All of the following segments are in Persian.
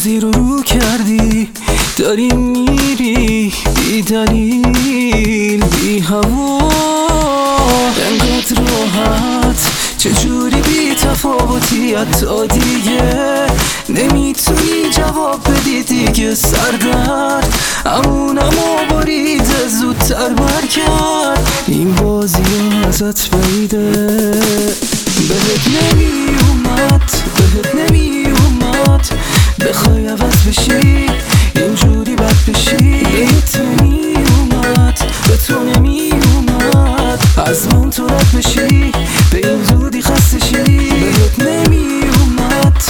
بازی رو کردی، داری میری بی دلیل بی هوا، انقدر راحت چجوری بی تفاوتی، حتی دیگه نمیتونی جواب بدی دیگه. سردرد امونمو باریده زودتر برکرد، این بازی ازت بعیده. بهت نمیومد بخوای عوض بشی، اینجوری بد بشی. بهت نمیومد به تو نمیومد از من تو رد بشی، به این زودی خسته شی. بهت نمیومد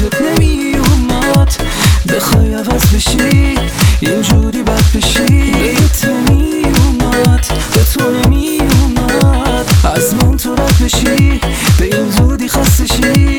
بخوای عوض بشی، اینجوری بد بشی. بهت نمیومد به تو نمیومد از من تو رد بشی، به این زودی خسته شی.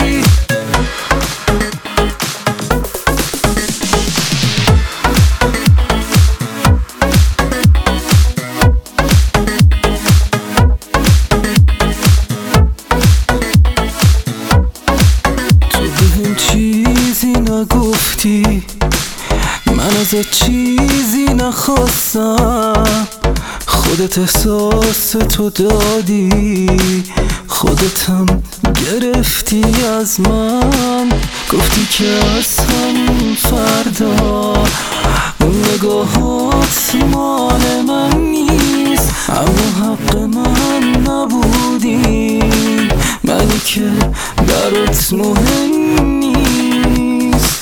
چیزی نگفتی، من ازت چیزی نخواستم، خودت احساس تو دادی، خودتم گرفتی از من. گفتی که از همون فردا اون نگاهات مال من نیست، اما حق من نبودی، منی که برات مهم نیست.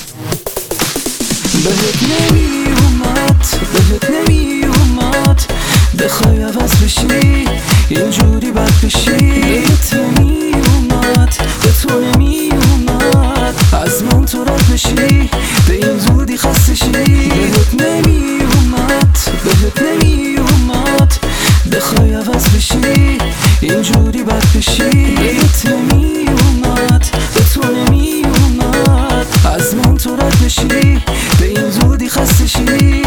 بهت نمیومد بخوای عوض بشی، اینجوری بد بشی. بهت نمیومد به تو نمیومد از من تو رد بشی، به این زودی خسته شی. بهت نمیومد بخوای عوض بشی، اینجوری بد بشی. بهت نمیومد به تو نمیومد از من تو رد بشی، به این زودی خسته شی.